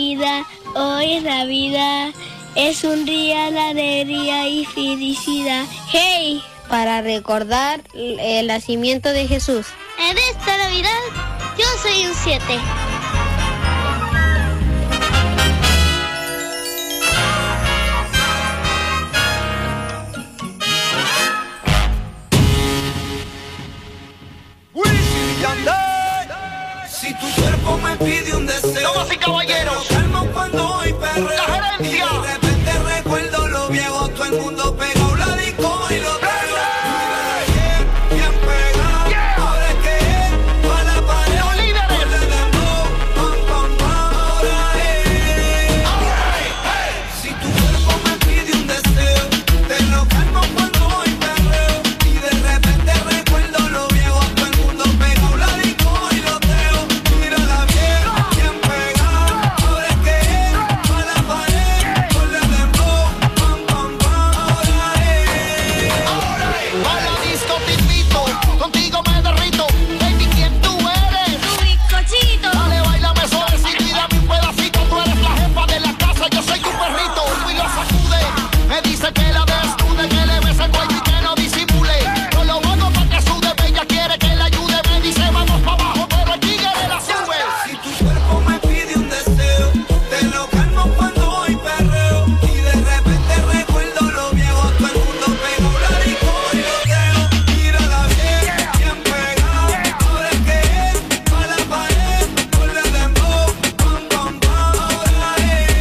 vida, hoy es Navidad, es un día de alegría y felicidad. ¡Hey! Para recordar el nacimiento de Jesús. En esta Navidad, yo soy un 7. Si tu cuerpo me pide un deseo, damas y caballeros, calmo cuando hoy perreo. La gerencia. Y de repente recuerdo lo viejo, todo el mundo pegado la disco y lo traigo. Bien pegado, yeah. Ahora es que es pa' la pared. Los líderes. Ponle dembow, pam, pam, pam, ahora es. Si tu cuerpo me pide un deseo, te lo calmo cuando hoy perreo. Y de repente recuerdo lo viejo, todo el mundo pegado la disco y lo traigo. Mírala bien, bien pegado. Ahora es que es pa' la pared. Ponle dembow, pam, pam, pam, ahora es. A la disco te invito, contigo me derrito. Baby, ¿quién tú eres? Tu bizcochito. Dale, bailame suavecito y dame un pedacito. Tú eres la jefa de la casa, yo soy tu perrito. Y lo sacude, me dice que la desnude, que le bese el cuello y que no disimule. Yo lo hago pa' que sude, ella quiere que la ayude. Me dice vamos pa' abajo, pero el tigre la sube. Si tu cuerpo me pide un deseo, te lo calmo cuando hoy perreo. Y de repente recuerdo lo viejo, todo el mundo pegó la disco y lo creo. Mírala bien, bien pegado. Ahora es que es pa' la pared. Ponle dembow, pam, pam, pam, ahora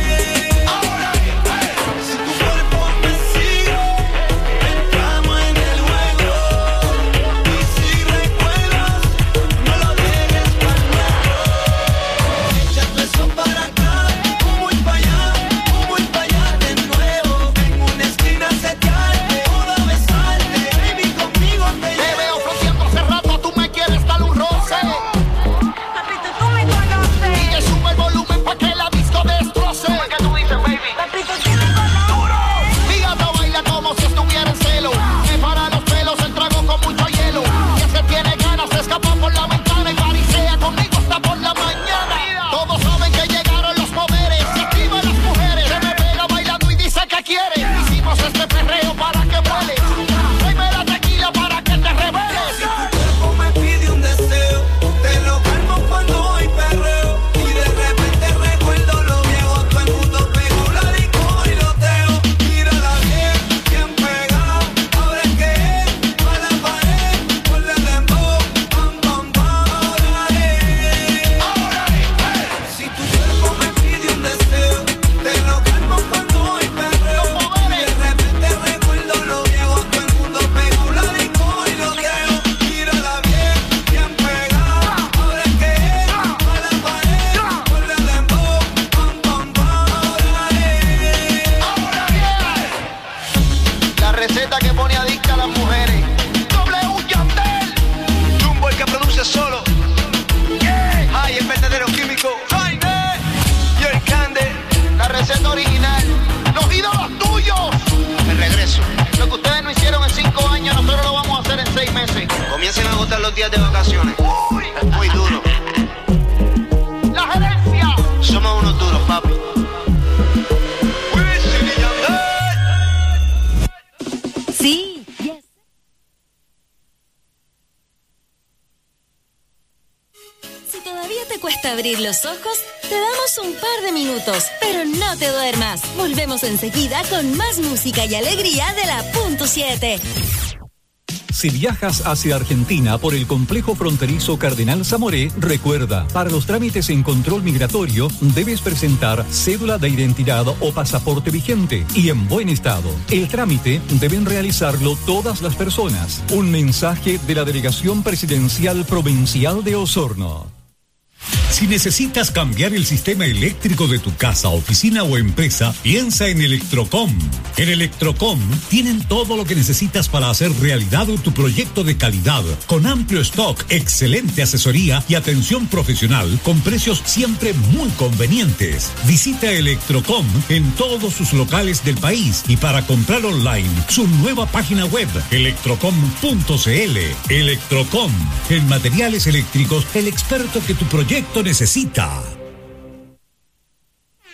es. Si tu cuerpo me sigue, entramos en el juego. Y si recuerdas, no lo dejes pa'l luego. Échate eso para acá, humo y pa' allá de nuevo. En una esquina setearte, toda besarte, baby, conmigo te Te llevo. veo fronteando hace rato, tú me quieres dar un roce. Papito, tú me conoces. Y que sube el volumen pa' que la disco destroce. ¿Qué tú dices, baby? Papito, tú me conoces. Mi gato baila como si estuviera en celo. Me para los pelos el trago con mucho hielo. Y ese tiene ganas de escapar por la ventana y parisea conmigo hasta por la mañana. Todos saben que llegaron los poderes. Se activan las mujeres. Se me pega bailando y dice que quiere. Hicimos este perreo para que vuele. Tráeme la tequila para que te reveles. Si tu cuerpo me pide un deseo, te lo calmo cuando hoy perreo. Y de repente recuerdo lo viejo, todo el mundo pegó la disco y lo traigo. Mírala bien, bien pegado. Ahora es que es pa' la pared. Ponle dembow, pam, pam, pam, ahora es. Si tu cuerpo me pide un deseo, te lo calmo cuando hoy perreo. Y de repente recuerdo lo viejo, todo el mundo pegó la disco y lo traigo. Mírala bien, bien pegado. Ahora es que es pa' la pared. Ponle dembow, pam, pam, pam, ahora es. La receta que pone adicta a las mujeres. W Yandel. Jumbo el que produce solo. Ay, el vertedero químico. Y el Cande. La receta original. Los ídolos tuyos. El regreso. Lo que ustedes no hicieron en 5 años, nosotros lo vamos a hacer en 6 meses. Comiencen a agotar los días de vacaciones. Muy duro. La gerencia. Somos unos duros, papi. Sí, yes. Si todavía te cuesta abrir los ojos, te damos un par de minutos, pero no te duermas. Volvemos enseguida con más música y alegría de la Punto 7. Si viajas hacia Argentina por el complejo fronterizo Cardenal Zamoré, recuerda, para los trámites en control migratorio debes presentar cédula de identidad o pasaporte vigente y en buen estado. El trámite deben realizarlo todas las personas. Un mensaje de la Delegación Presidencial Provincial de Osorno. Si necesitas cambiar el sistema eléctrico de tu casa, oficina o empresa, piensa en Electrocom. En Electrocom tienen todo lo que necesitas para hacer realidad tu proyecto de calidad, con amplio stock, excelente asesoría y atención profesional, con precios siempre muy convenientes. Visita Electrocom en todos sus locales del país y para comprar online, su nueva página web, electrocom.cl. Electrocom, en materiales eléctricos, el experto que tu proyecto necesita.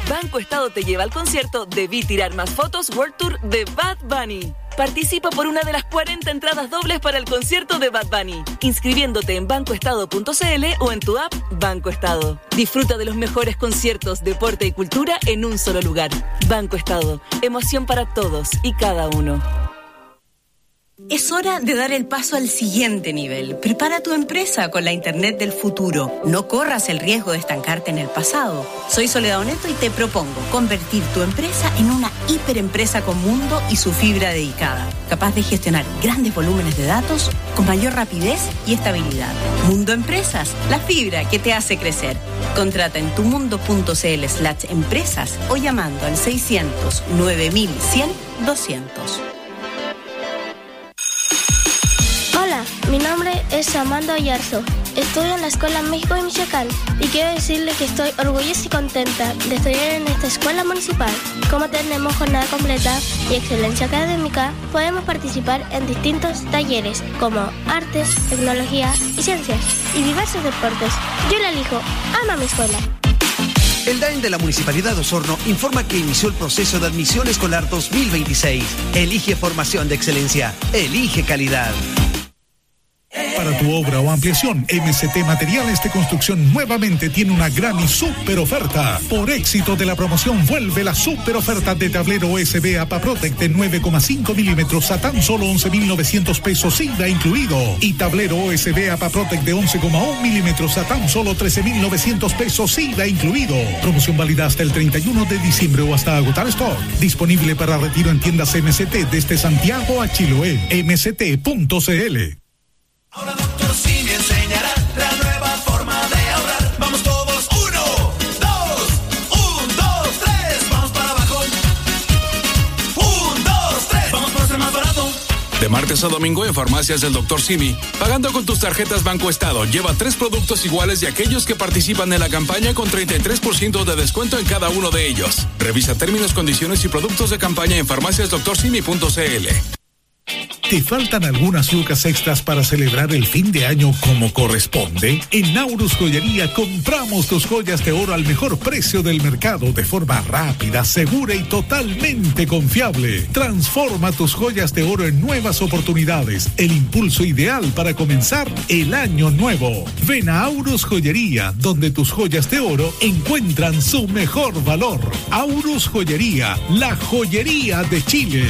Banco Estado te lleva al concierto Debí Tirar Más Fotos World Tour de Bad Bunny. Participa por una de las 40 entradas dobles para el concierto de Bad Bunny, inscribiéndote en bancoestado.cl o en tu app Banco Estado. Disfruta de los mejores conciertos, deporte y cultura en un solo lugar. Banco Estado, emoción para todos y cada uno. Es hora de dar el paso al siguiente nivel. Prepara tu empresa con la Internet del futuro. No corras el riesgo de estancarte en el pasado. Soy Soledad Oneto y te propongo convertir tu empresa en una hiperempresa con mundo y su fibra dedicada, capaz de gestionar grandes volúmenes de datos con mayor rapidez y estabilidad. Mundo Empresas, la fibra que te hace crecer. Contrata en tumundo.cl/empresas o llamando al 600 9100 200. Hola, mi nombre es Amanda Oyarzo. Estudio en la Escuela México de Michoacán y quiero decirle que estoy orgullosa y contenta de estudiar en esta escuela municipal. Como tenemos jornada completa y excelencia académica, podemos participar en distintos talleres como artes, tecnología y ciencias y diversos deportes. Yo la elijo. Ama mi escuela. El DAEN de la Municipalidad de Osorno informa que inició el proceso de admisión escolar 2026. Elige formación de excelencia. Elige calidad. Para tu obra o ampliación, MCT Materiales de Construcción nuevamente tiene una gran y súper oferta. Por éxito de la promoción, vuelve la súper oferta de tablero USB APAPROTEC de 9,5 milímetros a tan solo 11,900 pesos IVA incluido. Y tablero USB APAPROTEC de 11,1 milímetros a tan solo 13,900 pesos IVA incluido. Promoción válida hasta el 31 de diciembre o hasta agotar stock. Disponible para retiro en tiendas MCT desde Santiago a Chiloé. MCT.cl. Ahora Dr. Simi enseñará la nueva forma de ahorrar. Vamos todos, 1, 2, 3. Vamos para abajo. 1, 2, 3. Vamos por ser más barato. De martes a domingo en farmacias del Dr. Simi, pagando con tus tarjetas Banco Estado, lleva 3 productos iguales de aquellos que participan en la campaña con 33% de descuento en cada uno de ellos. Revisa términos, condiciones y productos de campaña en farmaciasdrcimi.cl. ¿Te faltan algunas lucas extras para celebrar el fin de año como corresponde? En Naurus Joyería compramos tus joyas de oro al mejor precio del mercado de forma rápida, segura y totalmente confiable. Transforma tus joyas de oro en nuevas oportunidades, el impulso ideal para comenzar el año nuevo. Ven a Aurus Joyería, donde tus joyas de oro encuentran su mejor valor. Aurus Joyería, la joyería de Chile.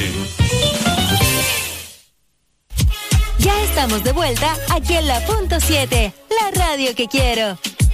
Ya estamos de vuelta aquí en la Punto 7, la radio que quiero.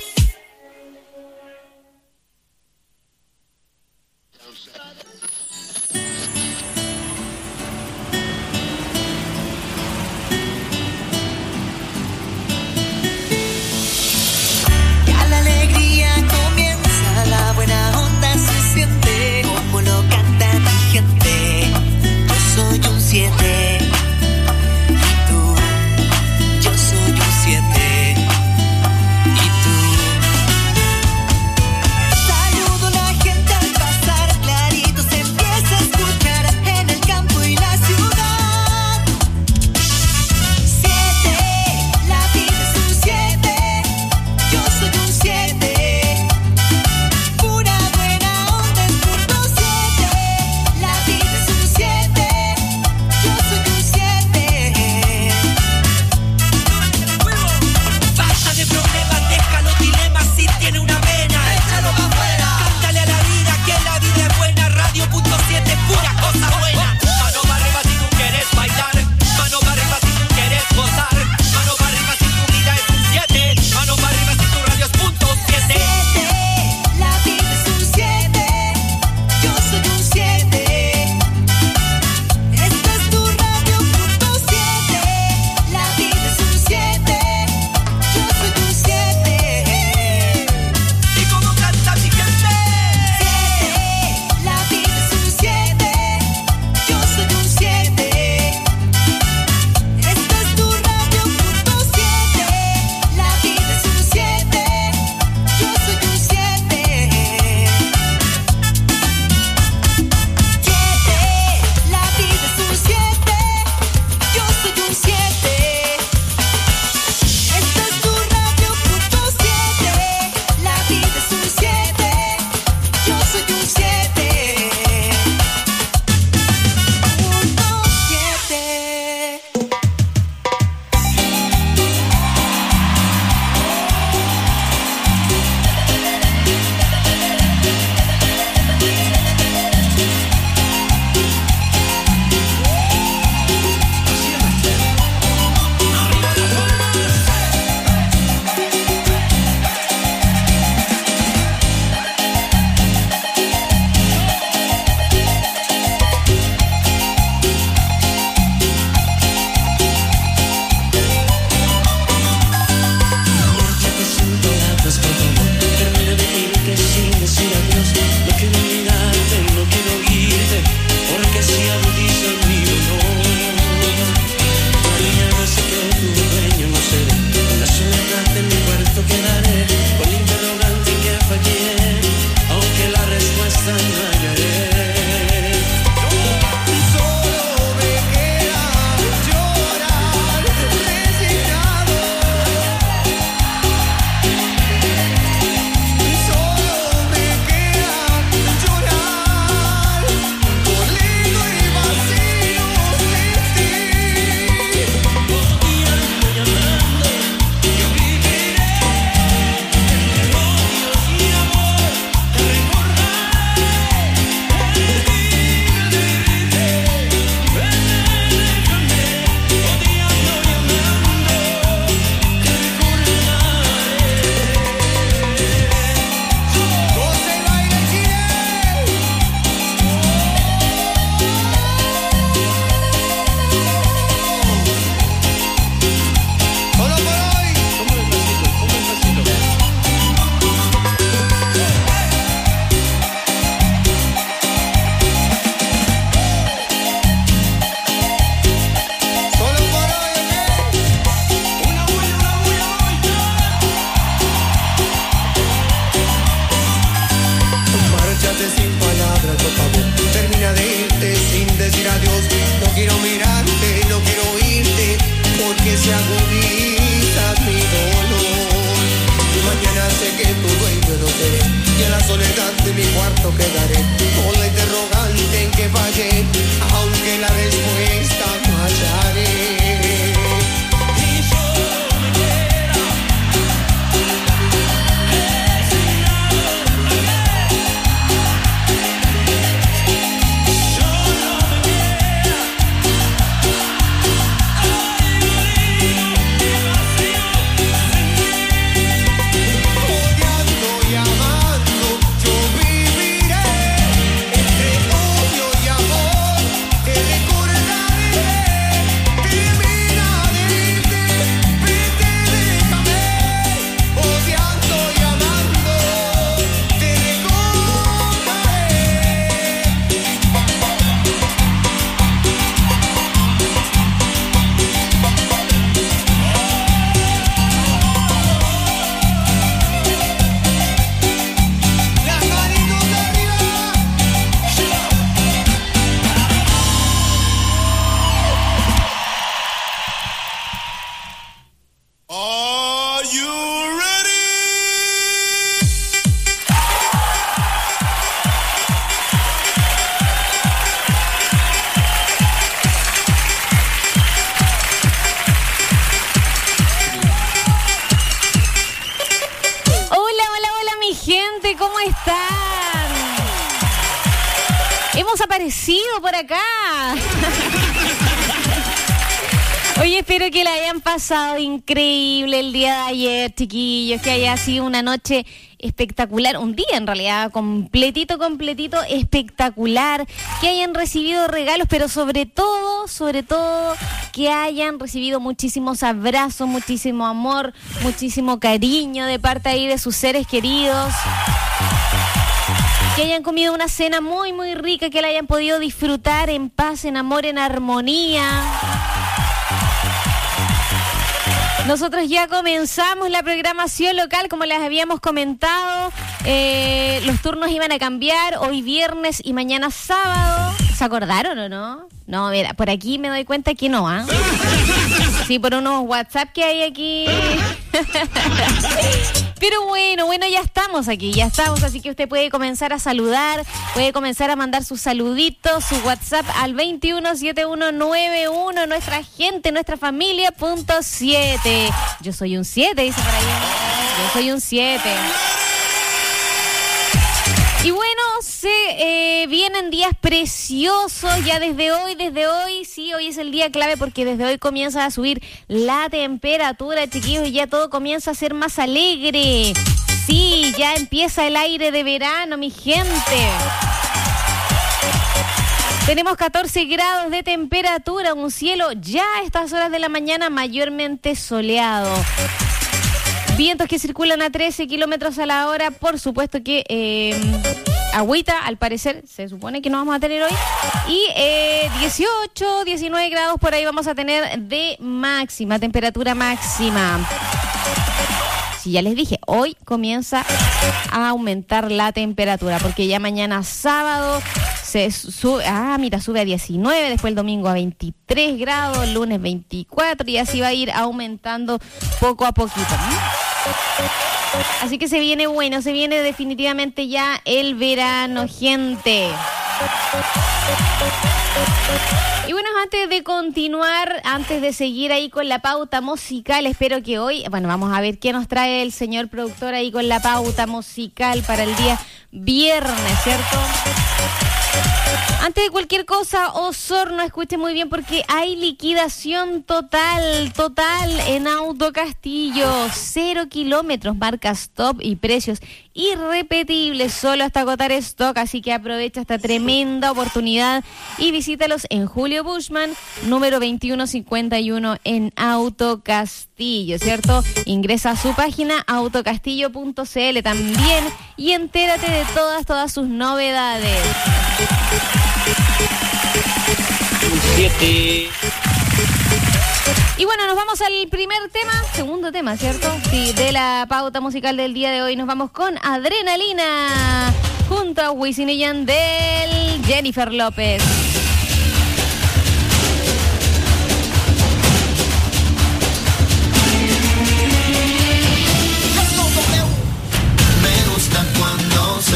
Ya la alegría comienza, la buena onda se siente, como lo canta mi gente. Yo soy un 7. Yo soy un 7 y tú la soledad de mi cuarto quedaré, con la interrogante en que fallé, aunque la respuesta no hallaré. Aparecido por acá. Oye, espero que la hayan pasado increíble el día de ayer, chiquillos, que haya sido una noche espectacular, un día en realidad completito espectacular, que hayan recibido regalos, pero sobre todo que hayan recibido muchísimos abrazos, muchísimo amor, muchísimo cariño de parte ahí de sus seres queridos. Que hayan comido una cena muy, muy rica, que la hayan podido disfrutar en paz, en amor, en armonía. Nosotros ya comenzamos la programación local, como les habíamos comentado. Los turnos iban a cambiar hoy viernes y mañana sábado. ¿Se acordaron o no? No, mira, por aquí me doy cuenta que no, ¿ah? Sí, por unos WhatsApp que hay aquí. Pero bueno, ya estamos aquí, así que usted puede comenzar a saludar, puede comenzar a mandar sus saluditos, su WhatsApp al 217191, nuestra gente, nuestra familia, .7. Yo soy un 7, dice por ahí. Yo soy un 7. Y bueno, se vienen días preciosos ya desde hoy, sí, hoy es el día clave porque desde hoy comienza a subir la temperatura, chiquillos, y ya todo comienza a ser más alegre. Sí, ya empieza el aire de verano, mi gente. Tenemos 14 grados de temperatura, un cielo ya a estas horas de la mañana mayormente soleado. Vientos que circulan a 13 kilómetros a la hora, por supuesto que agüita, al parecer, se supone que no vamos a tener hoy. Y 18, 19 grados por ahí vamos a tener de máxima, temperatura máxima. Sí, ya les dije, hoy comienza a aumentar la temperatura, porque ya mañana sábado se sube, sube a 19, después el domingo a 23 grados, el lunes 24, y así va a ir aumentando poco a poquito. Así que se viene bueno, se viene definitivamente ya el verano, gente. Y bueno, antes de continuar, antes de seguir ahí con la pauta musical, espero que hoy, vamos a ver qué nos trae el señor productor ahí con la pauta musical para el día viernes, ¿cierto? Antes de cualquier cosa, Osorno, escuche muy bien porque hay liquidación total en Auto Castillo. 0 kilómetros, marcas top y precios irrepetibles, solo hasta agotar stock. Así que aprovecha esta tremenda oportunidad y visítalos en Julio Bushman, número 2151 en Auto Castillo, ¿cierto? Ingresa a su página autocastillo.cl también y entérate de todas sus novedades. 7. Y bueno, nos vamos al segundo tema, ¿cierto? Sí, de la pauta musical del día de hoy. Nos vamos con Adrenalina, junto a Wisin y Yandel, Jennifer López. Me gusta cuando se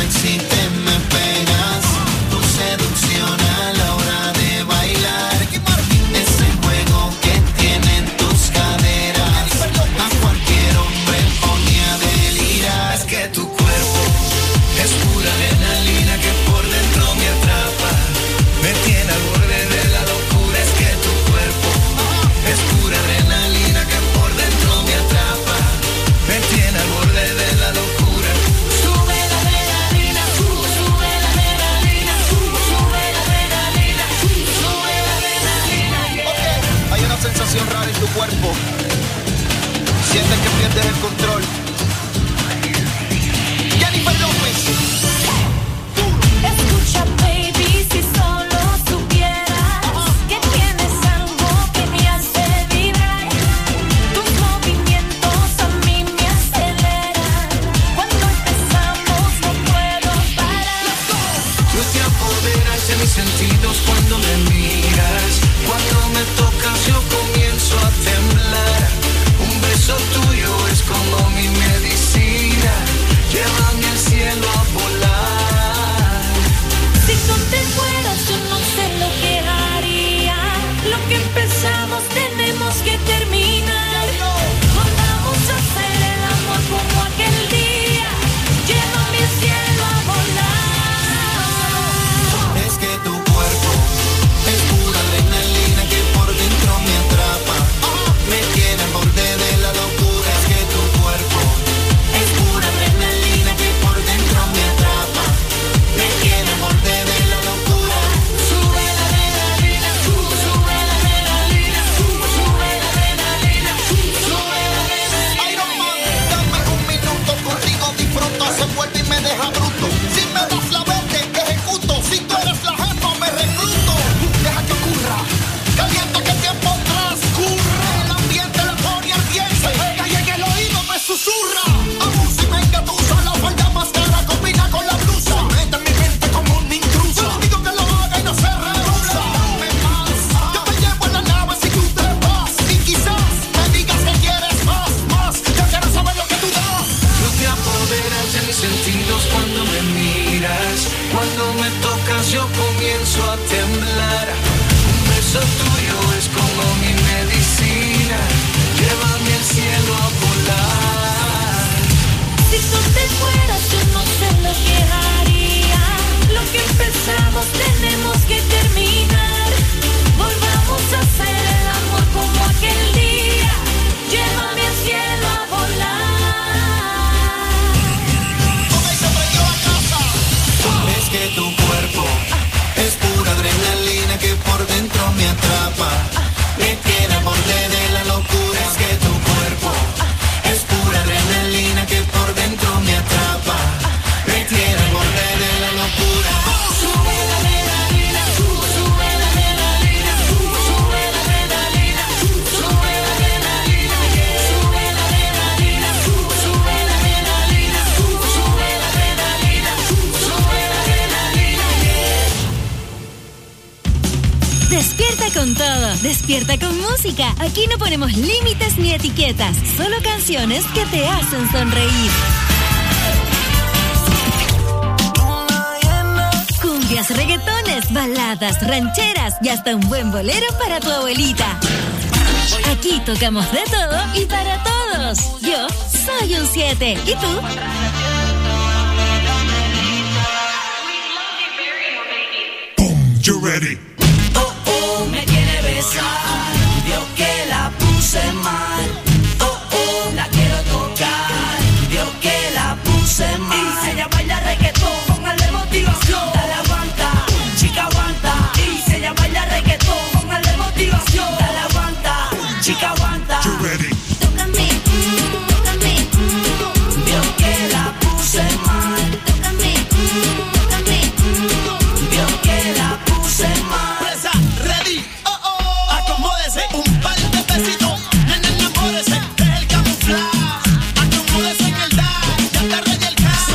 me deja bruto. Si me das la verde, ejecuto. Si tú eres la jefa, me recluto. Deja que ocurra, calienta que el tiempo transcurre. El ambiente le pone ardiente, se pega y en el oído me susurra. Abusa y me engatusa, la falda más cara combina con la blusa. Mete en mi mente como un intruso. Yo digo que lo haga y no se rehúsa. Dame más, yo te llevo en la nave si tú te vas. Y quizás me digas que quieres más. Yo quiero saber lo que tú das. Tú te apoderas de mis sentidos cuando me miras. Cuando me tocas yo comienzo a temblar. Un beso tuyo es como mi medicina. Llévame al cielo a volar. Si tú te fueras yo no sé lo que haría. Lo que empezamos tenemos que terminar. Volvamos a hacer el amor como aquel día. Llévame al cielo a volar. Es que tu cuerpo es pura adrenalina que por dentro me atrapa. Me tiene al borde de la locura. Es que tu cuerpo es pura adrenalina que por dentro me atrapa. Me tiene al borde de la locura. Sube la adrenalina, sube la adrenalina, sube la adrenalina, sube la adrenalina, sube la adrenalina, sube la adrenalina, sube la adrenalina, sube la adrenalina. Despierta con todo, despierta con música. Aquí no ponemos límites ni etiquetas, solo canciones que te hacen sonreír. Cumbias, reggaetones, baladas, rancheras y hasta un buen bolero para tu abuelita. Aquí tocamos de todo y para todos. Yo soy un 7. ¿Y tú? You ready? Oh, oh, me quiere besar. Vio que la puse mal. Oh, oh, la quiero tocar. Vio que la puse mal. Y se llama baila reggaetón. Póngale motivación. Dale aguanta, chica aguanta. Y se llama baila reggaetón. Póngale motivación. Dale aguanta, chica aguanta. You ready? Tócame, tócame. Vio que la puse mal. Tócame, tócame. Vio que la puse mal. Presa, ready, oh oh. Acomódese, un par de besitos. Nene, enamórese, es el camuflaje. Acomódese en el dash, ya te rayé el caso.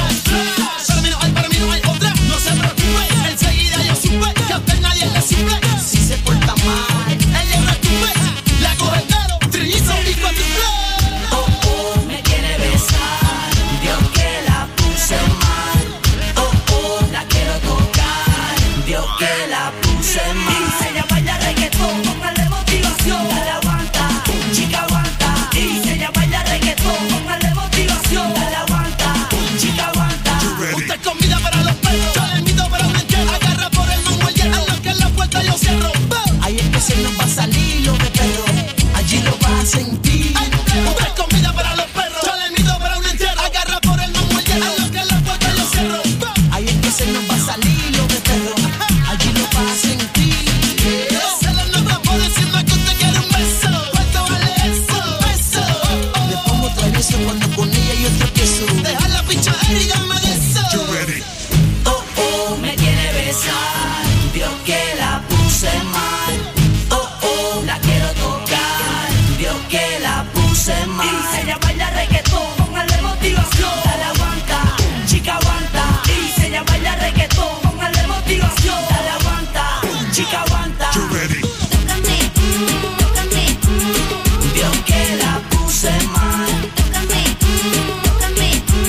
Para mí no hay otra, no se preocupe. Enseguida yo supe que a usted nadie le sirve. Si se porta mal, ella retuve. La coge caro, trillizo y cuatriple. Oh, oh, me quiere besar. Vio que la puse mal. Oh, oh, la quiero tocar. Vio que la puse mal. Y se llama baila reggaetón. Póngale motivación. Dale aguanta, chica aguanta. Y se llama baila reggaetón. Póngale motivación. Dale aguanta, chica aguanta. Usted comida para los perros. Yo le invito para un entierro. Agarra por el mango el hierro. En lo que en la puerta yo cierro. Ahí es que se nos va a salir lo de perro. Allí lo vas a sentir. Usted comida para los perros. Yo le invito para un entierro. Agarra por el mango el hierro. En lo que en la puerta yo cierro. Ahí es que se nos va a salir lo de perro. Allí lo vas a sentir. Se lo nota por decirme que usted quiere un beso. ¿Cuánto vale eso? Beso. Le pongo travieso cuando con ella yo tropiezo. Deja la pichadera y dame de eso. You ready? Oh, oh, me quiere besar. Vio que la puse mal. Oh, oh, la quiero tocar. Vio que la puse mal. Y se llama baila reggaetón. Póngale motivación. Dale aguanta, chica aguanta. Y se llama baila reggaetón. Póngale motivación. Dale aguanta, chica aguanta. You ready? Tócame, tócame. Vio que la puse mal. Tócame, tócame.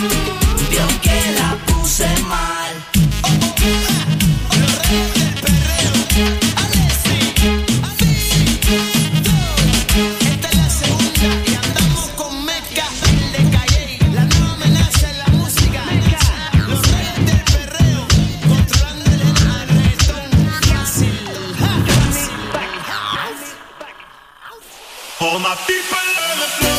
Vio que la puse mal. Esta es la segunda y andamos con Meca. Le callé, la nueva amenaza en la música. Los reyes del perreo, controlando el reggaetón. Fácil. All my people on the floor.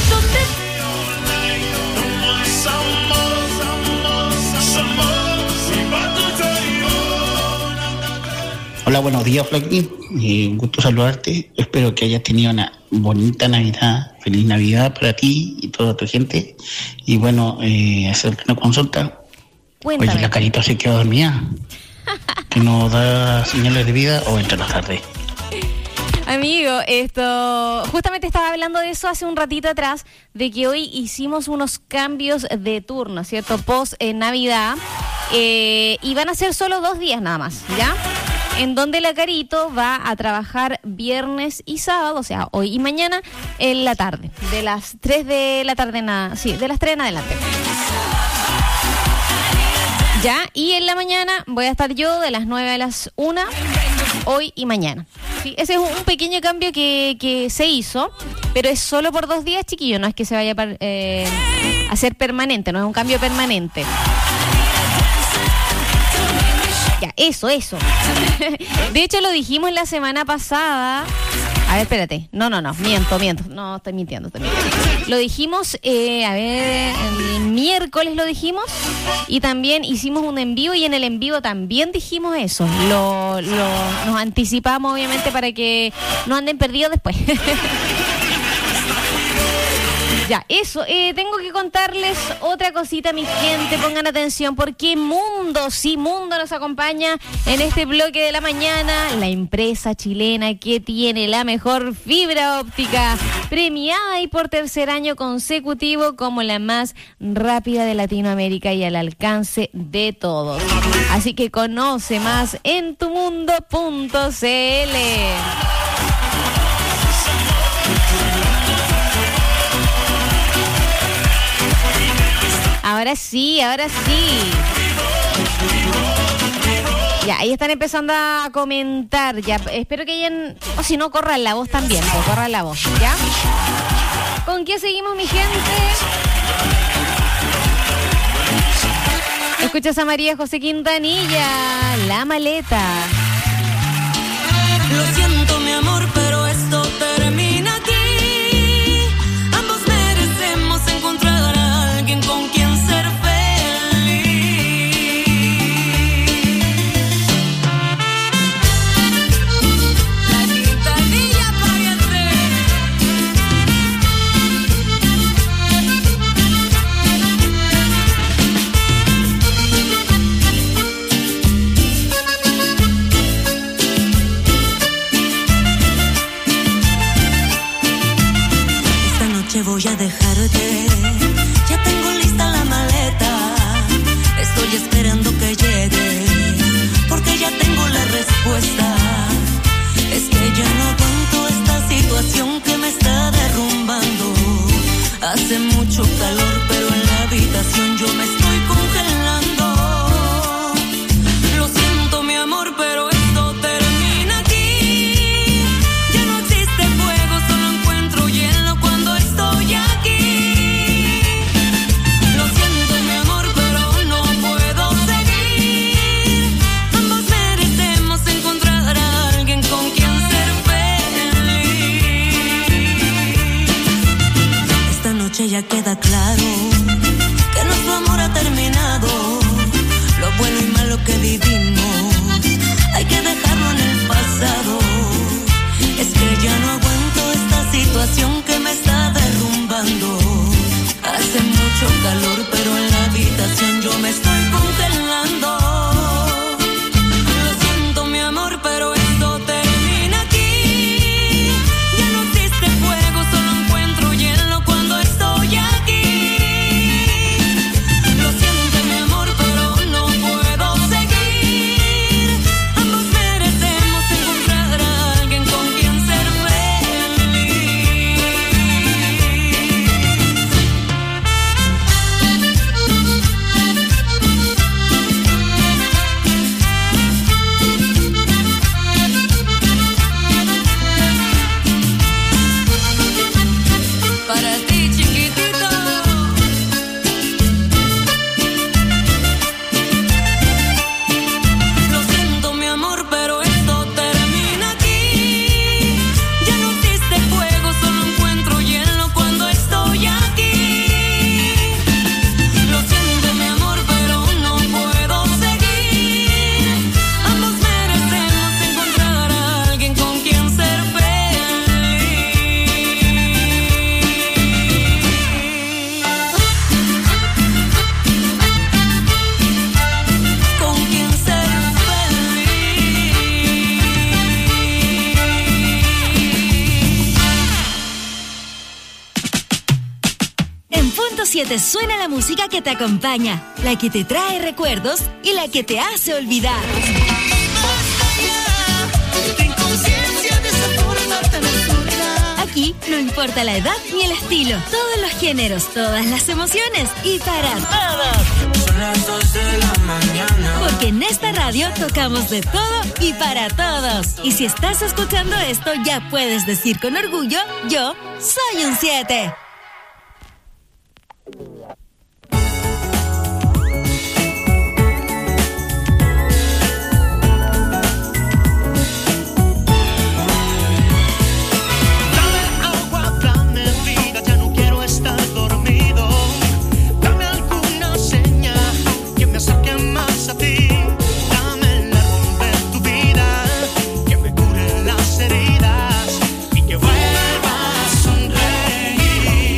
Hola, buenos días, Flaky. Un gusto saludarte. Espero que hayas tenido una bonita Navidad. Feliz Navidad para ti y toda tu gente. Y bueno, hacerte una consulta. Cuéntame. Oye, la Carito se quedó dormida. Que no da señales de vida o entra a la tarde. Amigo, justamente estaba hablando de eso hace un ratito atrás, de que hoy hicimos unos cambios de turno, ¿cierto? Post Navidad, y van a ser solo 2 días nada más, ¿ya? En donde la Carito va a trabajar viernes y sábado, o sea, hoy y mañana, en la tarde, de las 3 de la tarde, de las 3 en adelante. Ya, y en la mañana voy a estar yo de las 9 a las 1, hoy y mañana. Sí, ese es un pequeño cambio que se hizo, pero es solo por 2 días, chiquillo, no es que se vaya a ser permanente, no es un cambio permanente. Ya, eso. De hecho, lo dijimos la semana pasada. A ver, espérate. No, miento. No, estoy mintiendo. Lo dijimos, el miércoles lo dijimos, y también hicimos un en vivo, y en el en vivo también dijimos eso. Nos anticipamos, obviamente, para que no anden perdidos después. Ya, eso. Tengo que contarles otra cosita, mi gente. Pongan atención, porque Mundo nos acompaña en este bloque de la mañana. La empresa chilena que tiene la mejor fibra óptica, premiada y por 3er año consecutivo como la más rápida de Latinoamérica y al alcance de todos. Así que conoce más en tumundo.cl. Ahora sí. Ya, ahí están empezando a comentar. Ya, espero que hayan... O si no, corran la voz también. Corran la voz, ¿ya? ¿Con qué seguimos, mi gente? Escuchas a María José Quintanilla, La Maleta. Lo siento, mi amor, pero esto termina aquí. Ambos merecemos encontrar a alguien con quien ser feliz. La Quintanilla pariente. Esta noche voy a dejarte. Ya tengo lista la maleta. Estoy esperando que llegue, porque ya tengo la respuesta. Es que ya no aguanto esta situación que me está derrumbando. Hace mucho calor, pero en la habitación yo me estoy congelando. Lo siento, mi amor, pero esto termina aquí. Ya no existe fuego, solo encuentro hielo cuando estoy aquí. Lo siento, mi amor, pero no puedo seguir. Ambos merecemos encontrar a alguien con quien ser feliz. Esta noche ya queda claro que nuestro amor ha terminado. Lo bueno y malo que vivimos hay que dejarlo en el pasado. Es que ya no aguanto esta situación que me está derrumbando. Hace mucho calor, pero en la habitación yo me estoy congelando. Lo siento, mi amor, pero esto termina aquí. Ya no existe fuego, solo encuentro hielo cuando estoy aquí. Lo siento, mi amor, pero no puedo seguir. Ambos merecemos encontrar a alguien con quien ser feliz. 7 suena la música que te acompaña, la que te trae recuerdos y la que te hace olvidar. Aquí no importa la edad ni el estilo, todos los géneros, todas las emociones y para todos. Son las 2 de la mañana. Porque en esta radio tocamos de todo y para todos. Y si estás escuchando esto, ya puedes decir con orgullo, yo soy un 7. Heridas y que vuelva a sonreír.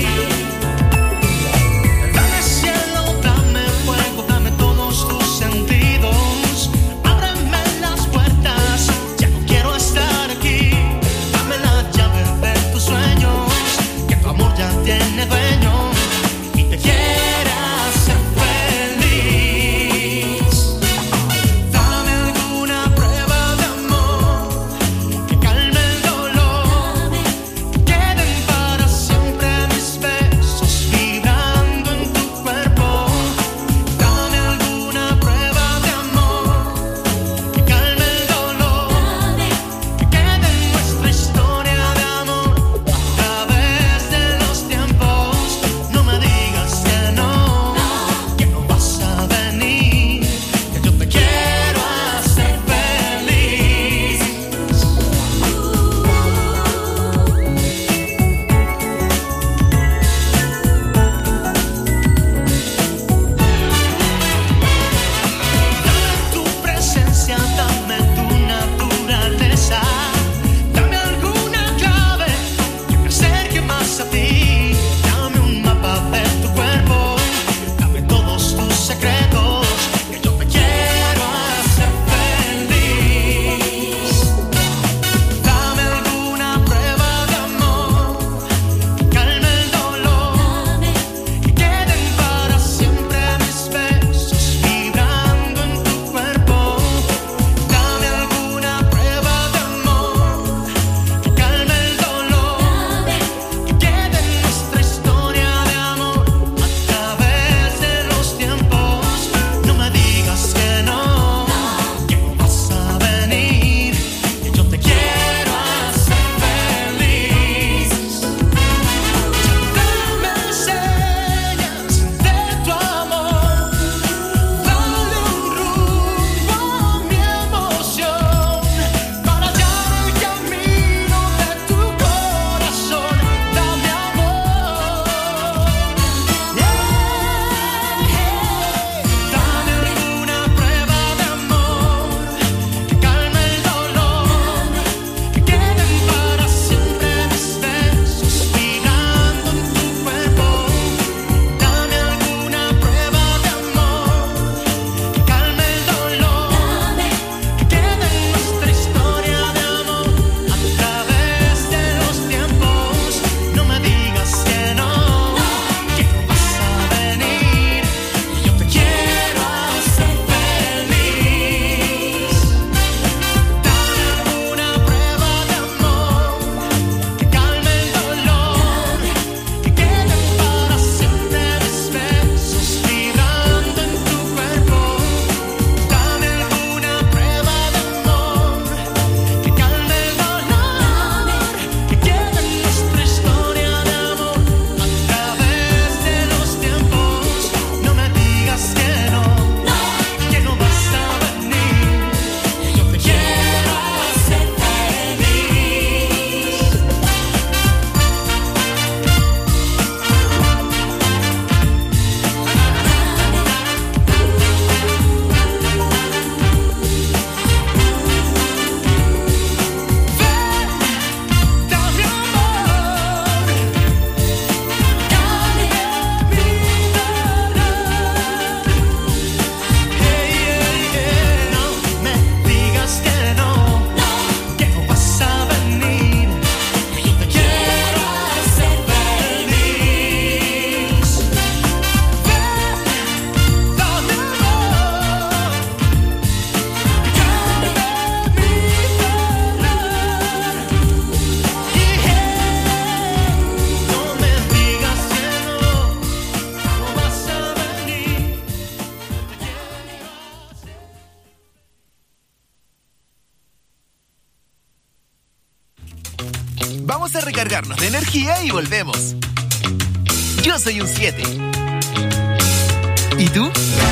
Vamos a recargarnos de energía y volvemos. Yo soy un 7. ¿Y tú?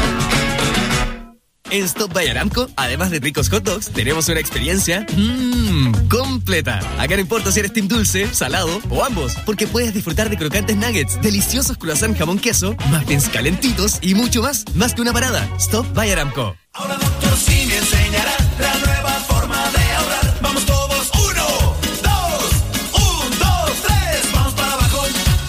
En Stop by Aramco, además de ricos hot dogs, tenemos una experiencia completa. Acá no importa si eres team dulce, salado o ambos, porque puedes disfrutar de crocantes nuggets, deliciosos croissant jamón queso, muffins calentitos y mucho más. Más que una parada. Stop by Aramco. Ahora Dr. Simi enseñará la nueva forma de ahorrar. Vamos todos, 1, 2, 3, vamos para abajo.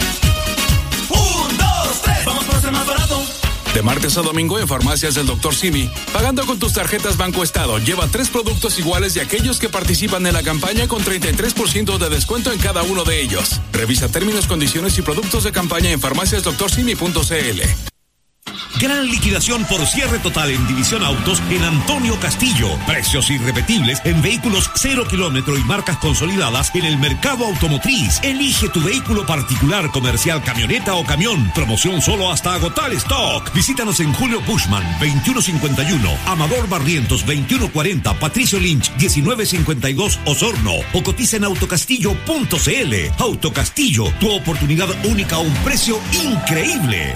1, 2, 3, vamos por ser más barato. De martes a domingo en Farmacias del Dr. Simi, pagando con tus tarjetas Banco Estado, lleva 3 productos iguales de aquellos que participan en la campaña con 33% de descuento en cada uno de ellos. Revisa términos, condiciones y productos de campaña en farmaciasdoctorsimi.cl. Gran liquidación por cierre total en División Autos en Antonio Castillo. Precios irrepetibles en vehículos 0 kilómetro y marcas consolidadas en el mercado automotriz. Elige tu vehículo particular, comercial, camioneta o camión. Promoción solo hasta agotar stock. Visítanos en Julio Bushman, 2151, Amador Barrientos, 2140, Patricio Lynch, 1952, Osorno. O cotiza en autocastillo.cl. Autocastillo, tu oportunidad única a un precio increíble.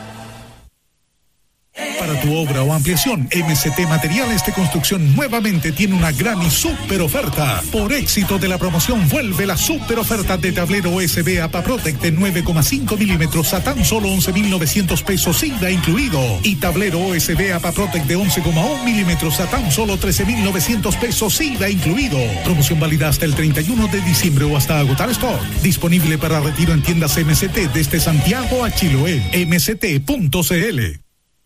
Para tu obra o ampliación, MCT Materiales de Construcción nuevamente tiene una gran y super oferta. Por éxito de la promoción, vuelve la super oferta de tablero USB APA Protect de 9,5 milímetros a tan solo 11,900 pesos IVA incluido. Y tablero USB APA Protect de 11,1 milímetros a tan solo 13,900 pesos IVA incluido. Promoción válida hasta el 31 de diciembre o hasta agotar stock. Disponible para retiro en tiendas MCT desde Santiago a Chiloé. mct.cl.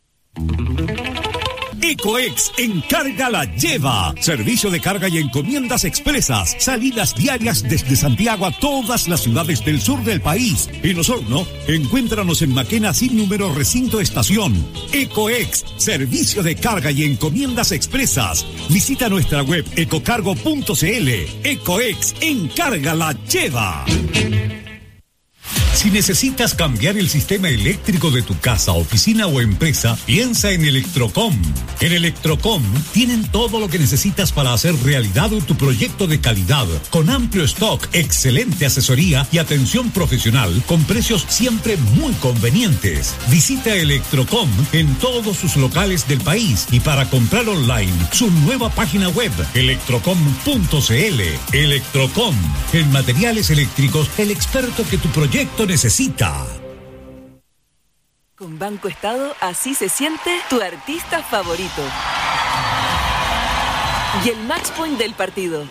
Ecoex Encarga la Lleva. Servicio de carga y encomiendas expresas. Salidas diarias desde Santiago a todas las ciudades del sur del país. En Osorno, encuéntranos en Maquena sin número recinto estación. Ecoex, servicio de carga y encomiendas expresas. Visita nuestra web ecocargo.cl. Ecoex Encarga la Lleva. Si necesitas cambiar el sistema eléctrico de tu casa, oficina o empresa, piensa en Electrocom. En Electrocom tienen todo lo que necesitas para hacer realidad tu proyecto de calidad, con amplio stock, excelente asesoría y atención profesional, con precios siempre muy convenientes. Visita Electrocom en todos sus locales del país y para comprar online, su nueva página web, electrocom.cl. Electrocom, en materiales eléctricos, el experto que tu proyecto necesita. Con Banco Estado, así se siente tu artista favorito. Y el match point del partido.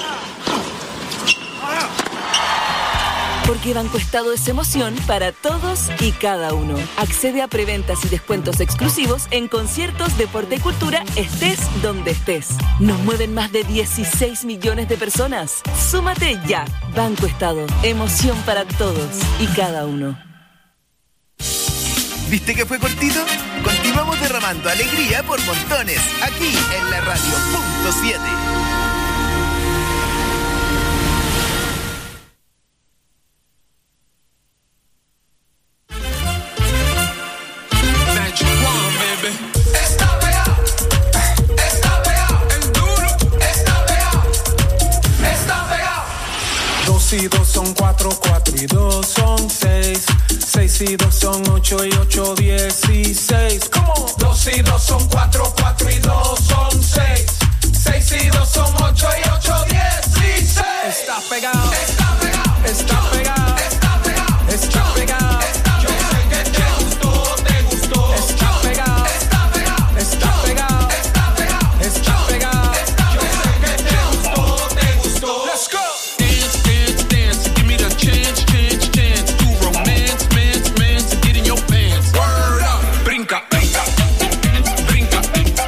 Porque Banco Estado es emoción para todos y cada uno. Accede a preventas y descuentos exclusivos en conciertos, deporte y cultura, estés donde estés. Nos mueven más de 16 millones de personas. Súmate ya. Banco Estado, emoción para todos y cada uno. ¿Viste que fue cortito? Continuamos derramando alegría por montones, aquí en la radio .7. Está pegado, está pegado, el duro, está pegado, está pegado. 2 y 2 son 4, 4 y 2 son 6, 6 y 2 son 8 y 8, 16. ¿Cómo? 2 y 2 son 4, 4 y 2 son 6, 6 y 2 son 8 y 8, 16. Está pegado, está pegado, está pegado, está pegado, está pegado. Yo sé que te gustó, te gustó. Está pegado, está pegado, está pegado, está pegado, está pegado. Yo sé que te gustó, te gustó. Let's go. Dance, dance, dance. Give me the chance, chance, chance to romance, mance, mance, to get in your pants. Word up, brinca, brinca, brinca, brinca,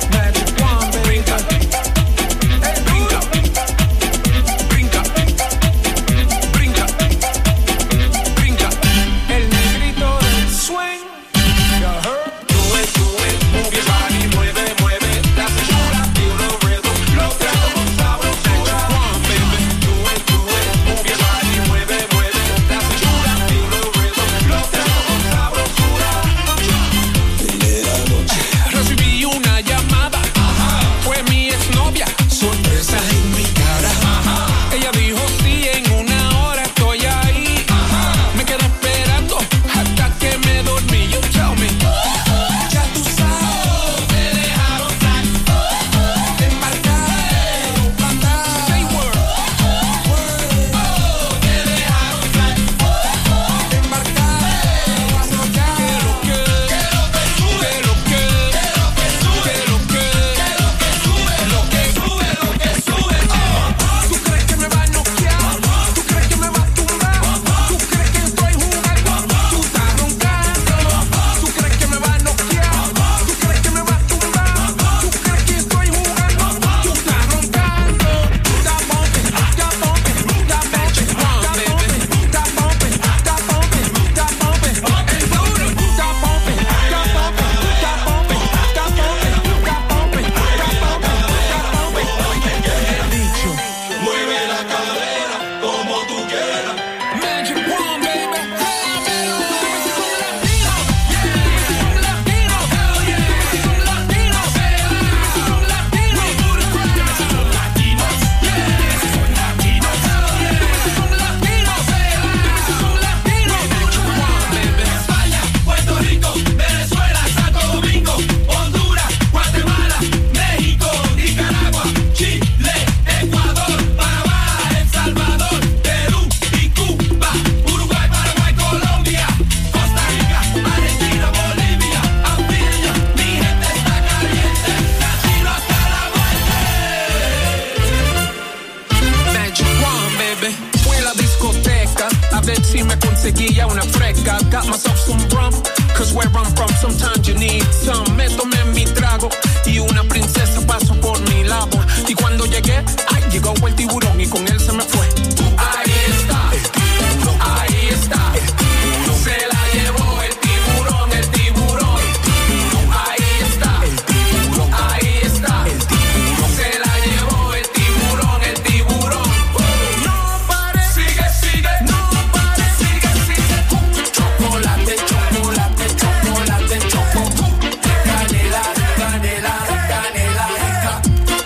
Enseguida una fresca, got myself some rum, cause where I'm from sometimes you need some. Me tomé mi trago y una princesa pasó por mi lado. Y cuando llegué, ay, llegó el tiburón y con él se me fue. Ahí está, ahí está, se la llevó el tiburón, el tiburón. Ahí está, ahí está, se la llevó el tiburón, el tiburón. No pare, sigue, sigue, no pare, sigue, sigue. Chocolate, chocolate, chocolate, choco. Canela, canela, canela rica.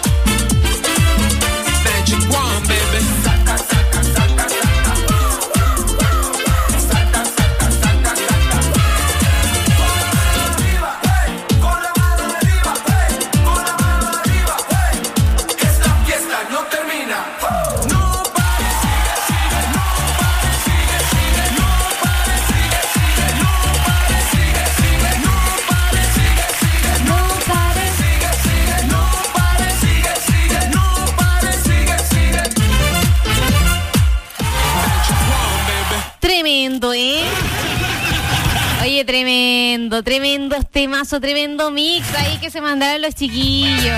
Magic one, baby. Saca, saca, saca, saca. Saca, saca, saca, saca. Con la mano arriba, con la mano arriba, esta fiesta no termina. No pare, sigue, sigue, no pare, sigue, sigue, no pare, sigue, sigue, no pare, sigue, sigue, no pare, sigue, sigue, no pare, sigue, sigue, no pare, sigue, sigue, no pare, sigue, sigue. Magic one, baby. Tremendo, ¿eh? Oye, tremendo este mazo, tremendo mix ahí que se mandaron los chiquillos.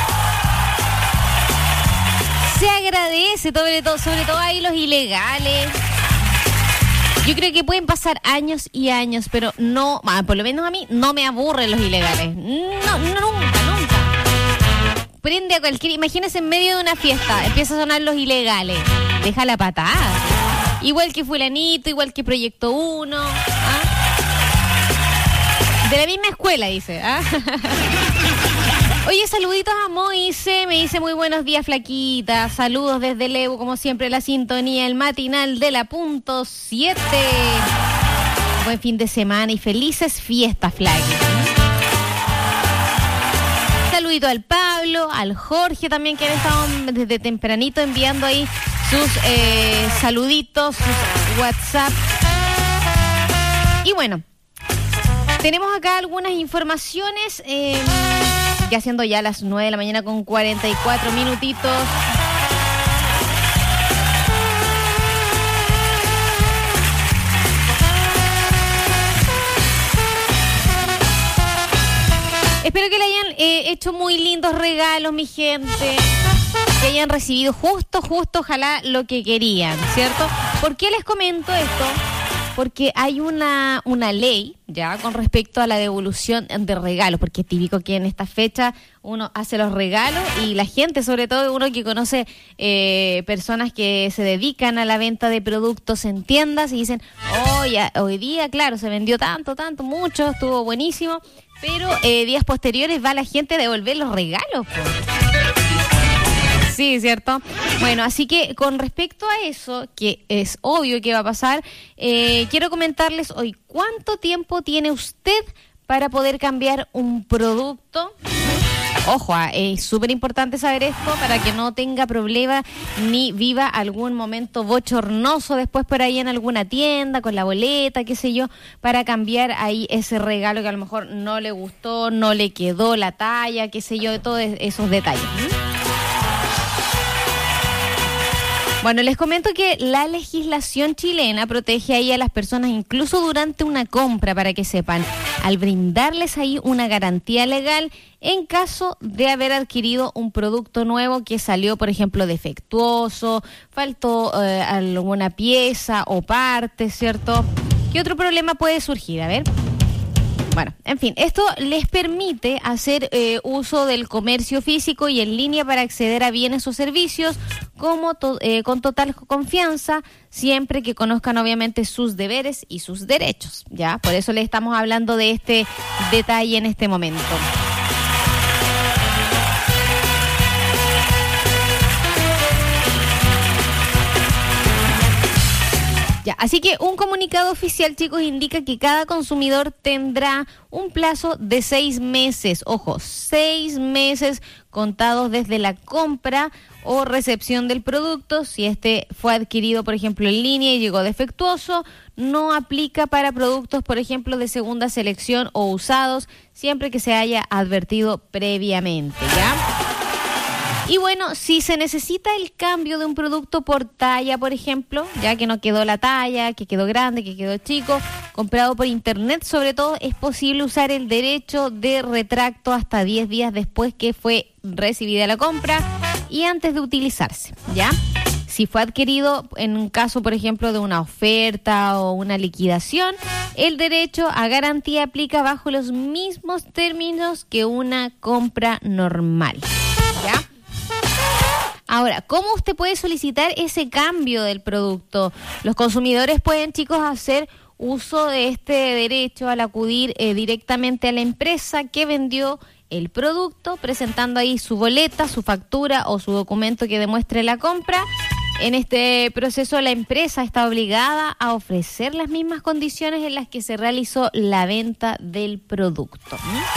Se agradece, sobre todo ahí los ilegales. Yo creo que pueden pasar años y años, pero no, por lo menos a mí, no me aburren los ilegales. No, nunca. Prende a cualquier, imagínense en medio de una fiesta, empieza a sonar los ilegales. Deja la patada. Igual que Fulanito, igual que Proyecto 1. De la misma escuela, dice. Oye, saluditos a Moise, me dice muy buenos días, flaquita. Saludos desde Leu, como siempre, la sintonía, el matinal de la punto 7. Buen fin de semana y felices fiestas, flaquita. Saludito al Pablo, al Jorge también, que han estado desde tempranito enviando ahí sus saluditos, sus WhatsApp. Y bueno, tenemos acá algunas informaciones, ya siendo ya las 9 de la mañana con 44 minutitos. Espero que le hayan hecho muy lindos regalos, mi gente. Que hayan recibido justo, ojalá lo que querían, ¿cierto? ¿Por qué les comento esto? Porque hay una ley ya con respecto a la devolución de regalos, porque es típico que en esta fecha uno hace los regalos y la gente, sobre todo uno que conoce personas que se dedican a la venta de productos en tiendas y dicen, hoy día, claro, se vendió tanto, mucho, estuvo buenísimo, pero días posteriores va la gente a devolver los regalos, pues. Sí, ¿cierto? Bueno, así que con respecto a eso, que es obvio que va a pasar, quiero comentarles hoy cuánto tiempo tiene usted para poder cambiar un producto. Ojo, es súper importante saber esto para que no tenga problema ni viva algún momento bochornoso después por ahí en alguna tienda con la boleta, qué sé yo, para cambiar ahí ese regalo que a lo mejor no le gustó, no le quedó la talla, qué sé yo, todos esos detalles. Bueno, les comento que la legislación chilena protege ahí a las personas incluso durante una compra, para que sepan, al brindarles ahí una garantía legal en caso de haber adquirido un producto nuevo que salió, por ejemplo, defectuoso, faltó alguna pieza o parte, ¿cierto? ¿Qué otro problema puede surgir? A ver. Bueno, en fin, esto les permite hacer uso del comercio físico y en línea para acceder a bienes o servicios con total confianza, siempre que conozcan obviamente sus deberes y sus derechos, ¿ya? Por eso les estamos hablando de este detalle en este momento. Ya, así que un comunicado oficial, chicos, indica que cada consumidor tendrá un plazo de 6 meses, ojo, 6 meses contados desde la compra o recepción del producto. Si este fue adquirido, por ejemplo, en línea y llegó defectuoso, no aplica para productos, por ejemplo, de segunda selección o usados, siempre que se haya advertido previamente, ¿ya? Y bueno, si se necesita el cambio de un producto por talla, por ejemplo, ya que no quedó la talla, que quedó grande, que quedó chico, comprado por internet, sobre todo, es posible usar el derecho de retracto hasta 10 días después que fue recibida la compra y antes de utilizarse, ¿ya? Si fue adquirido en un caso, por ejemplo, de una oferta o una liquidación, el derecho a garantía aplica bajo los mismos términos que una compra normal, ¿ya? Ahora, ¿cómo usted puede solicitar ese cambio del producto? Los consumidores pueden, chicos, hacer uso de este derecho al acudir directamente a la empresa que vendió el producto, presentando ahí su boleta, su factura o su documento que demuestre la compra. En este proceso, la empresa está obligada a ofrecer las mismas condiciones en las que se realizó la venta del producto.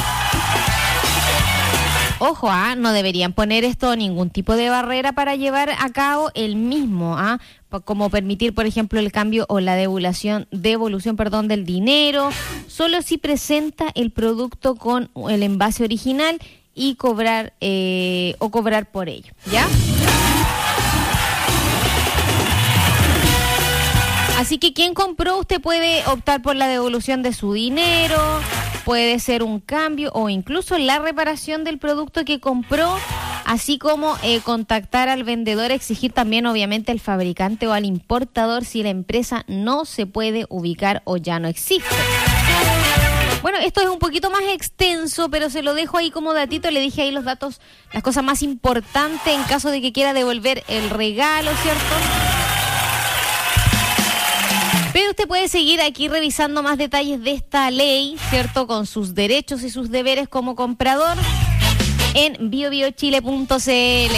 Ojo, no deberían poner esto ningún tipo de barrera para llevar a cabo el mismo, como permitir, por ejemplo, el cambio o la devolución del dinero, solo si presenta el producto con el envase original y cobrar por ello, ¿ya? Así que quien compró, usted puede optar por la devolución de su dinero, puede ser un cambio o incluso la reparación del producto que compró, así como contactar al vendedor, exigir también obviamente al fabricante o al importador si la empresa no se puede ubicar o ya no existe. Bueno, esto es un poquito más extenso, pero se lo dejo ahí como datito. Le dije ahí los datos, las cosas más importantes en caso de que quiera devolver el regalo, ¿cierto? Pero usted puede seguir aquí revisando más detalles de esta ley, ¿cierto? Con sus derechos y sus deberes como comprador en biobiochile.cl.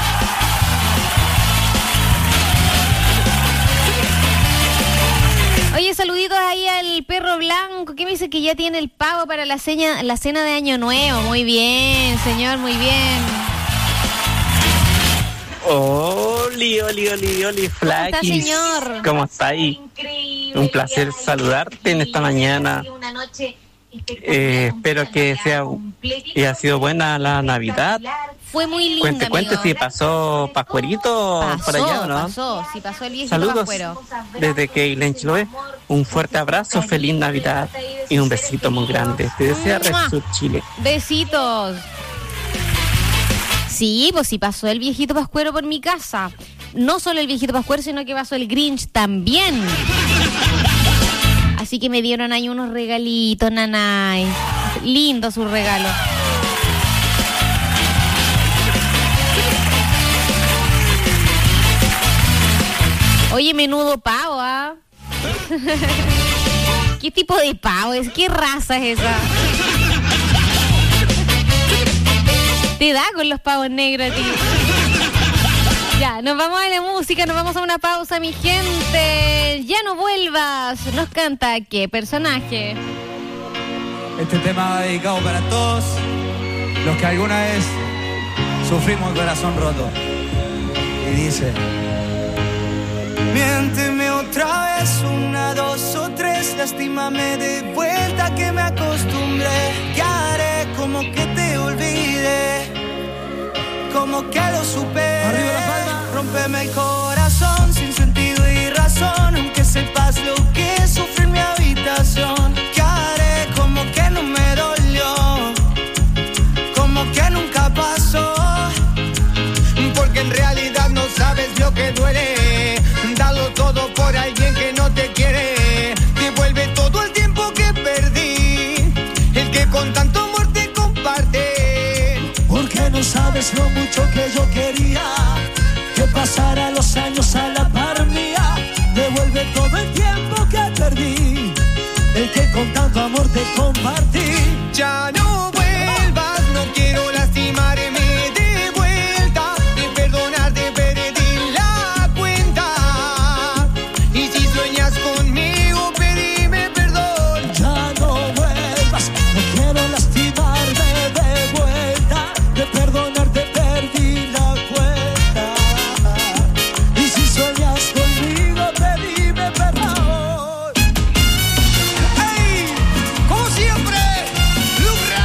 Oye, saluditos ahí al perro blanco, que me dice que ya tiene el pavo para la cena de Año Nuevo. Muy bien, señor, muy bien. Oli, Flaquis. ¿Cómo está, señor? ¿Cómo está ahí? Un placer saludarte en esta mañana. Espero que haya sido buena la Navidad. Fue muy linda, Cuente si pasó Pascuerito por allá, ¿o no? Pasó el viejito Saludos Pascuero. desde Keilen, Chiloé. Un fuerte abrazo, feliz Navidad y un besito muy grande. Te desea Sur Chile. Besitos. Sí, pues sí pasó el viejito Pascuero por mi casa. No solo el viejito Pascuero, sino que pasó el Grinch también. Así que me dieron ahí unos regalitos, nanay. Lindo su regalo. Oye, menudo pavo, ¿ah? ¿Qué tipo de pavo es? ¿Qué raza es esa? Te da con los pavos negros a ti. Ya, nos vamos a la música, nos vamos a una pausa, mi gente. Ya no vuelvas. Nos canta ¿qué personaje? Este tema va dedicado para todos los que alguna vez sufrimos el corazón roto. Y dice: miénteme otra vez, 1, 2 o 3, lastímame de vuelta que me acostumbré. ¿Qué haré? Como que te olvidé, como que lo superé. Arriba la palma. Rómpeme el corazón sin sentido y razón, aunque sepas lo que sufrí en mi habitación. ¿Qué haré? Como que no me dolió, como que nunca pasó, porque en realidad no sabes lo que duele. Dalo todo por alguien que no te quiere. Devuelve todo el tiempo que perdí, el que con tanto amor te comparte. Porque no sabes lo mucho que yo quería que pasara los años a la par mía. Devuelve todo el tiempo que perdí, el que con tanto amor te compartí. Ya no vuelvas, no quiero lastimarme de vuelta. De perdonarte perdí la cuenta. Y si sueñas conmigo, pedime perdón. Ya no vuelvas, no quiero lastimarme de vuelta. De perdonarte perdí la cuenta. Y si sueñas conmigo, pedime perdón. ¡Ey! Como siempre, Blue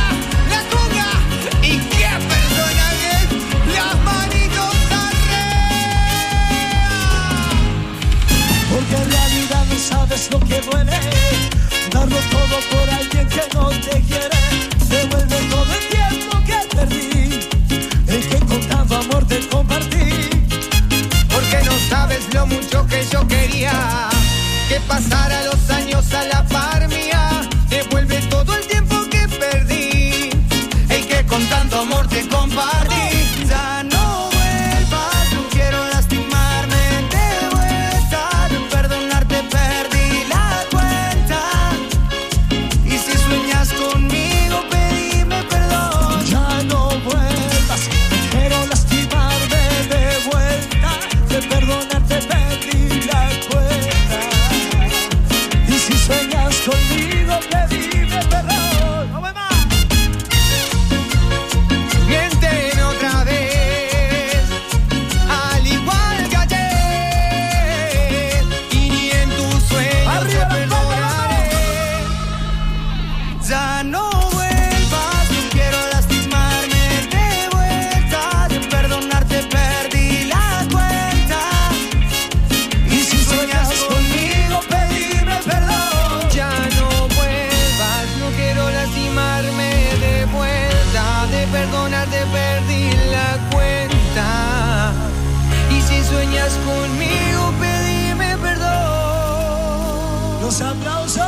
perdonarte perdí la cuenta. Y si sueñas conmigo, pedime perdón. Los aplausos.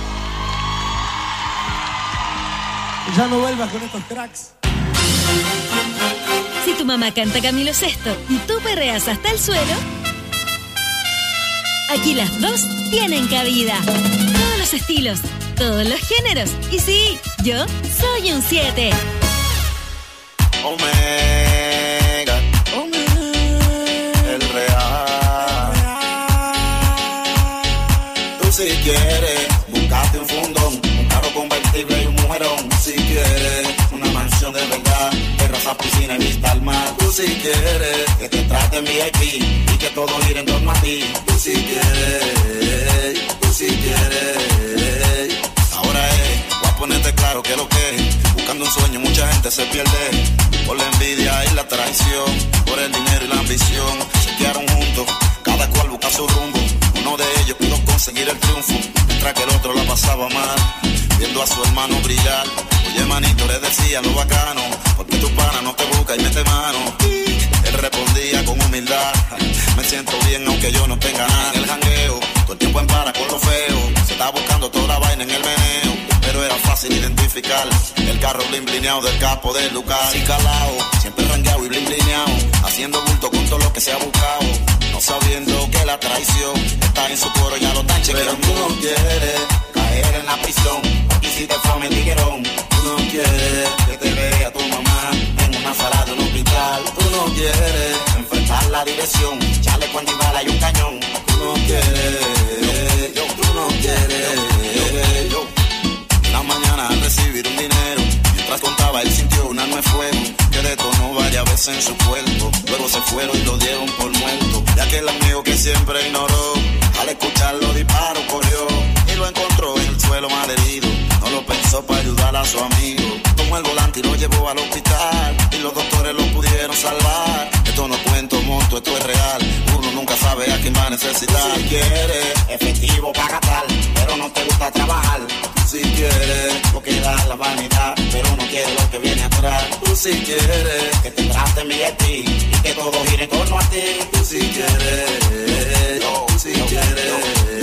Ya no vuelvas con estos cracks. Si tu mamá canta Camilo Sesto y tú perreas hasta el suelo, aquí las dos tienen cabida. Todos los estilos, todos los géneros. Y sí, yo soy un 7. Omega, el real. Tú si quieres, buscate un fundón, un carro convertible y un mujerón. Si quieres, una mansión de verdad, terraza, piscina y vista al mar. Tú si quieres, que te traten VIP y que todo gire en torno a ti. Tú si quieres, tú si quieres. Ahora voy a ponerte claro que lo que es. Buscando un sueño mucha gente se pierde por la envidia y la traición, por el dinero y la ambición. Se quedaron juntos, cada cual busca su rumbo. Uno de ellos pudo conseguir el triunfo, mientras que el otro la pasaba mal, viendo a su hermano brillar. Oye manito, le decía lo bacano, porque tu pana no te busca y mete mano. Él respondía con humildad, me siento bien aunque yo no tenga nada. En el jangueo, todo el tiempo en para con lo feo, se está buscando toda la vaina en el meneo, pero era fácil identificar el carro blin blineado del capo del Lucas. Y calao, siempre rangueado y blin blineado, haciendo bulto con todo lo que se ha buscado, no sabiendo que la traición está en su cuero, ya lo están chequeando. Pero tú no quieres caer en la prisión, y si te fue el tiguerón. Tú no quieres que te vea tu mamá en una sala de un hospital. Tú no quieres enfrentar la dirección, echarle cuando bala y un cañón. Tú no quieres, tú no quieres. Una mañana al recibir un dinero, mientras contaba él sintió un arma de fuego que detonó varias veces en su cuerpo. Luego se fueron y lo dieron por muerto. Y aquel amigo que siempre ignoró, al escuchar los disparos corrió y lo encontró en el suelo malherido. No lo pensó para ayudar a su amigo. Tomó el volante y lo llevó al hospital y los doctores lo pudieron salvar. Esto no cuento monto, esto es real. Uno nunca sabe a quién va a necesitar. Si quieres efectivo para gastar, pero no te gusta trabajar. Si quieres lo que da la vanidad, pero no quieres lo que viene atrás. Tú si quieres que te traten bien a ti y que todo gire en torno a ti. Tú si quieres, tú si quieres,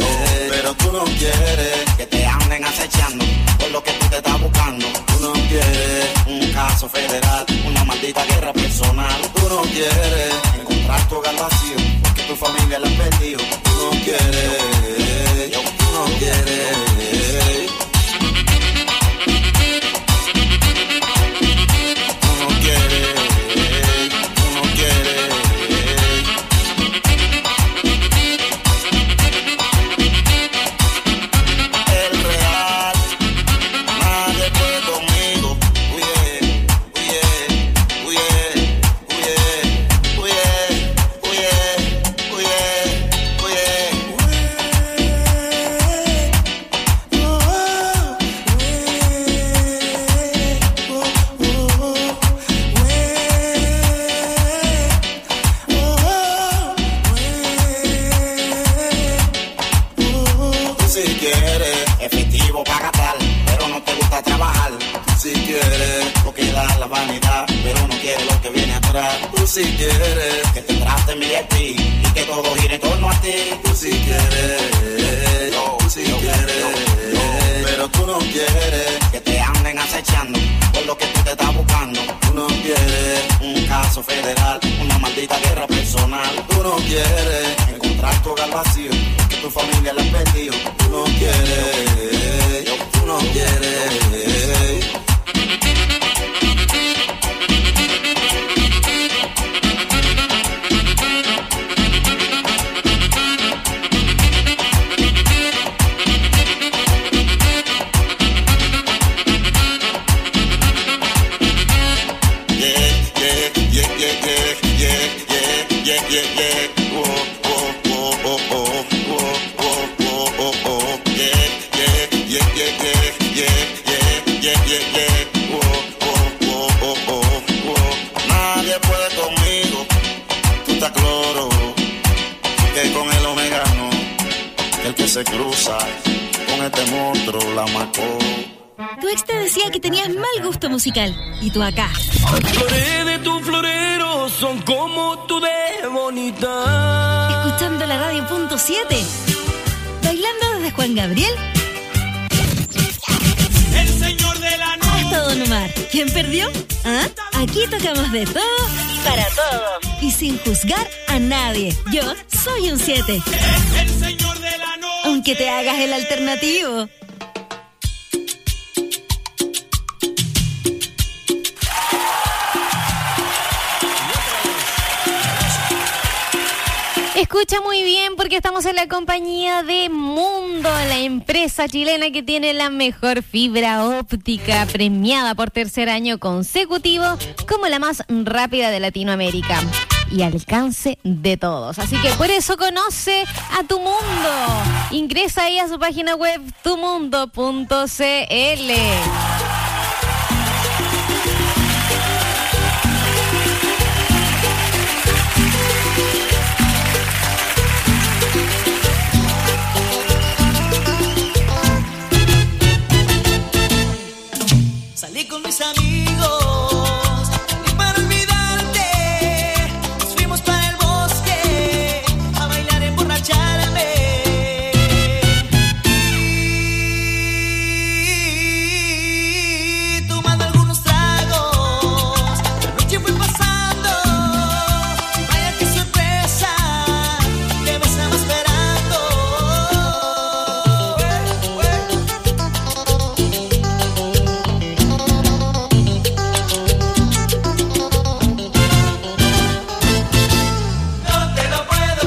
pero tú no quieres que te anden acechando por lo que tú te estás buscando. Tú no quieres un caso federal, una maldita guerra personal. Tú no quieres encontrar tu hogar vacío porque tu familia la has perdido. Tú no quieres, tú no quieres. Si quieres que te traten bien a ti y que todo gire en torno a ti. Tú si quieres, tú si quieres, pero tú no quieres que te anden acechando por lo que tú te estás buscando. Tú no quieres un caso federal, una maldita guerra personal. Tú no quieres encontrar tu hogar vacío porque tu familia la has perdido. Tú no quieres, tú no quieres. Nadie puede conmigo, tú estás claro que con el Omega no, que el que se cruza con este monstruo la marcó. Tu ex te decía que tenías mal gusto musical. Y tú acá. Las flores de tu florero son como tú de bonita. Escuchando la radio.7. Bailando desde Juan Gabriel. El señor de la noche. Hasta Don Omar. ¿Quién perdió? ¿Ah? Aquí tocamos de todo para todos. Y sin juzgar a nadie. Yo soy un 7. El señor de la noche. Aunque te hagas el alternativo. Escucha muy bien porque estamos en la compañía de Mundo, la empresa chilena que tiene la mejor fibra óptica, premiada por tercer año consecutivo como la más rápida de Latinoamérica y al alcance de todos. Así que por eso conoce a Tu Mundo. Ingresa ahí a su página web tumundo.cl.